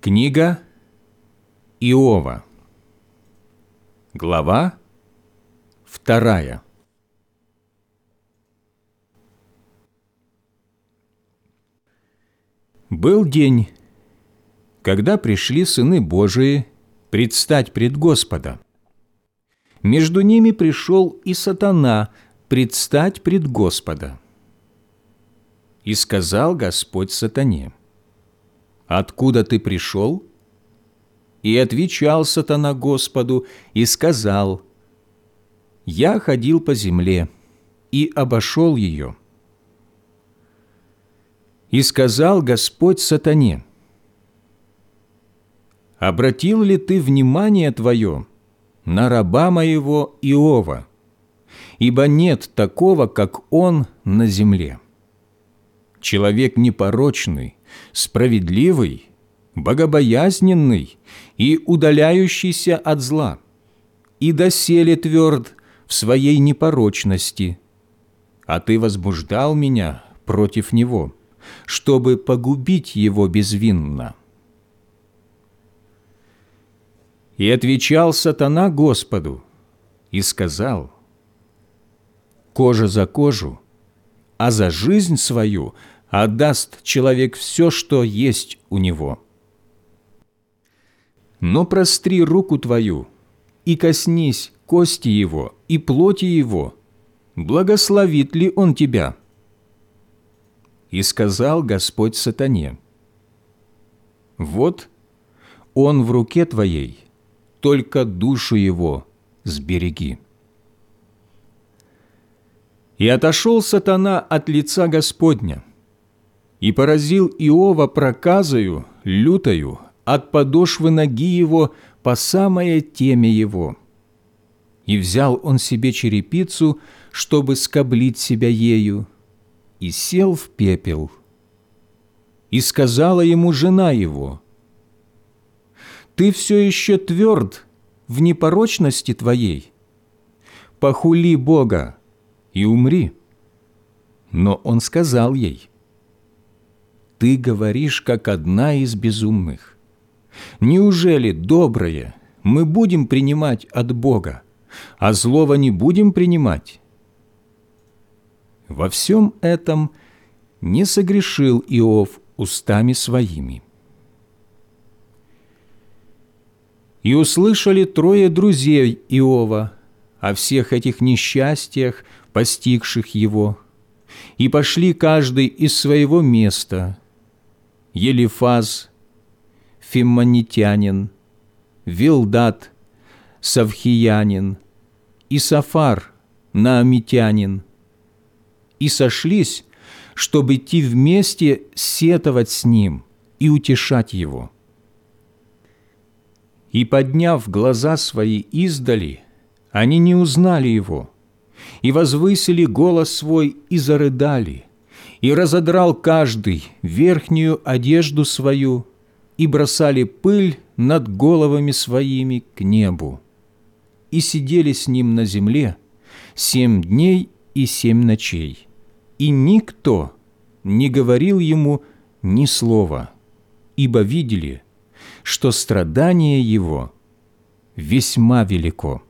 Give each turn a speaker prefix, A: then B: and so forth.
A: Книга Иова, глава 2. Был день, когда пришли сыны Божии предстать пред Господа. Между ними пришел и сатана предстать пред Господа. И сказал Господь сатане: «Откуда ты пришел?» И отвечал сатана Господу и сказал: «Я ходил по земле и обошел ее». И сказал Господь сатане: «Обратил ли ты внимание твое на раба моего Иова? Ибо нет такого, как он на земле. Человек непорочный, справедливый, богобоязненный и удаляющийся от зла, и доселе тверд в своей непорочности. А ты возбуждал меня против него, чтобы погубить его безвинно». И отвечал сатана Господу и сказал: «Кожа за кожу, а за жизнь свою отдаст человек все, что есть у него. Но простри руку твою и коснись кости его и плоти его, благословит ли он тебя?» И сказал Господь сатане: «Вот он в руке твоей, только душу его сбереги». И отошел сатана от лица Господня, и поразил Иова проказою лютою от подошвы ноги его по самое темя его. И взял он себе черепицу, чтобы скоблить себя ею, и сел в пепел. И сказала ему жена его: «Ты все еще тверд в непорочности твоей? Похули Бога и умри». Но он сказал ей: «Ты говоришь, как одна из безумных. Неужели доброе мы будем принимать от Бога, а злого не будем принимать?» Во всем этом не согрешил Иов устами своими. И услышали 3 друзей Иова о всех этих несчастьях, постигших его, и пошли каждый из своего места: Елифаз, Фиммонитянин, Вилдат, Савхиянин, и Сафар, Наамитянин, и сошлись, чтобы идти вместе сетовать с ним и утешать его. И, подняв глаза свои издали, они не узнали его, и возвысили голос свой и зарыдали, и разодрал каждый верхнюю одежду свою, и бросали пыль над головами своими к небу, и сидели с ним на земле 7 дней и 7 ночей, и никто не говорил ему ни слова, ибо видели, что страдание его весьма велико.